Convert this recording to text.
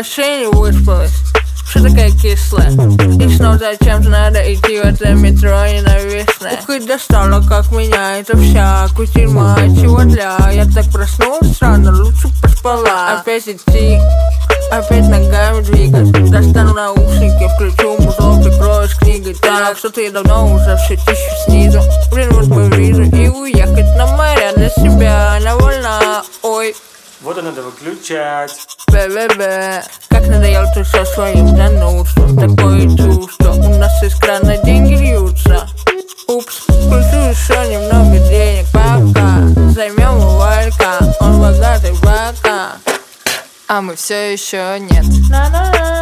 вообще не выспалась. Что такая кислая? И снова зачем-то надо идти в это метро ненавистное. Ух, и достала, как меня это вся кутерьма. Чего для? Я так проснулась рано, лучше поспала. Опять идти, опять ногами двигать. Достану наушники, включу музло, прикроюсь книгой. Так, что-то я давно уже все тищу снизу. Блин, вот бы вижу и уехать на моря для себя. Она вольна, ой. Вот и надо выключать. Бе-бе-бе. Как надоел ты со своим занудством. Такое чувство, у нас из крана деньги льются. Упс, включу еще немного денег. Пока займем у Валька, он богатый бака. А мы все еще нет. На-на-на.